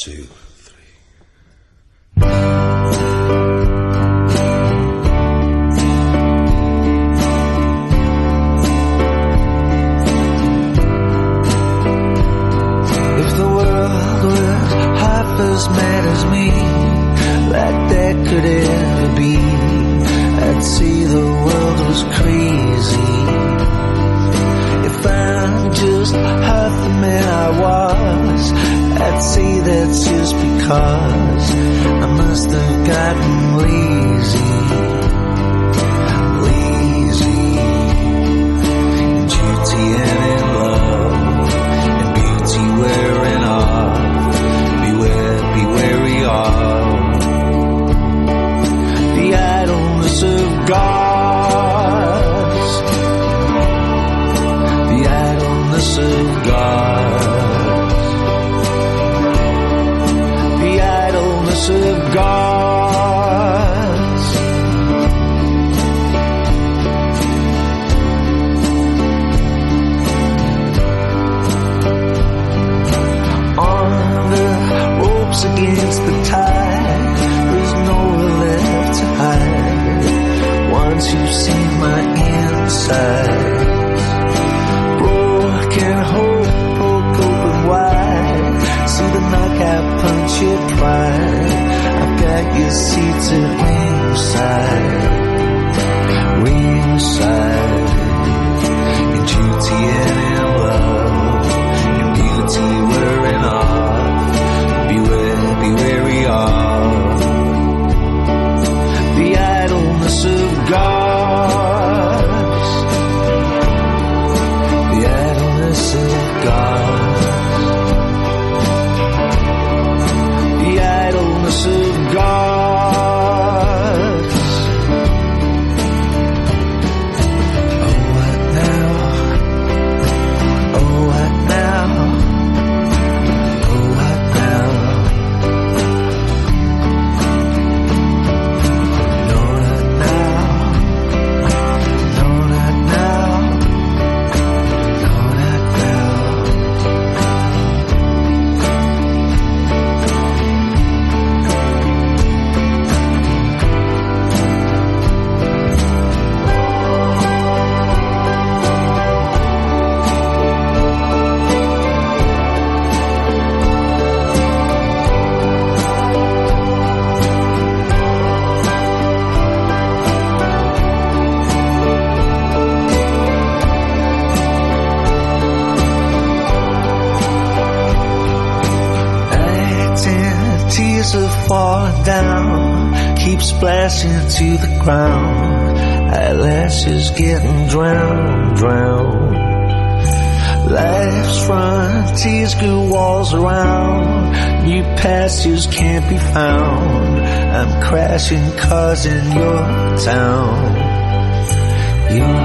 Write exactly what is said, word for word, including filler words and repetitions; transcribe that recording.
two, three. If the world was half as mad as me, like that could ever be, I'd say the world was crazy. If I'm just half the man I was, I'd say that's just because I must have gotten lazy. Lazy in duty and in love, in beauty wearing off. Beware, be wary of the idleness of gods, the idleness of gods, the idleness of gods. On the ropes against the tide, there's nowhere left to hide. Once you've seen my inside, broken hope broke open wide. See the knockout punch your pride. I've got your seated ringside, ringside, in duty and in love, in beauty wearing off. Beware, be wary of the idleness of gods, the idleness of gods, the idleness of gods. Oh, what now? Oh, what now? Oh, what now? No, not now. No, not now. No, not now. Nights and tears are falling down, keep splashing to the ground. Eyelashes getting drowned, drowned. Life's frontiers grew walls around, new pastures can't be found. I'm crashing cars in your town, your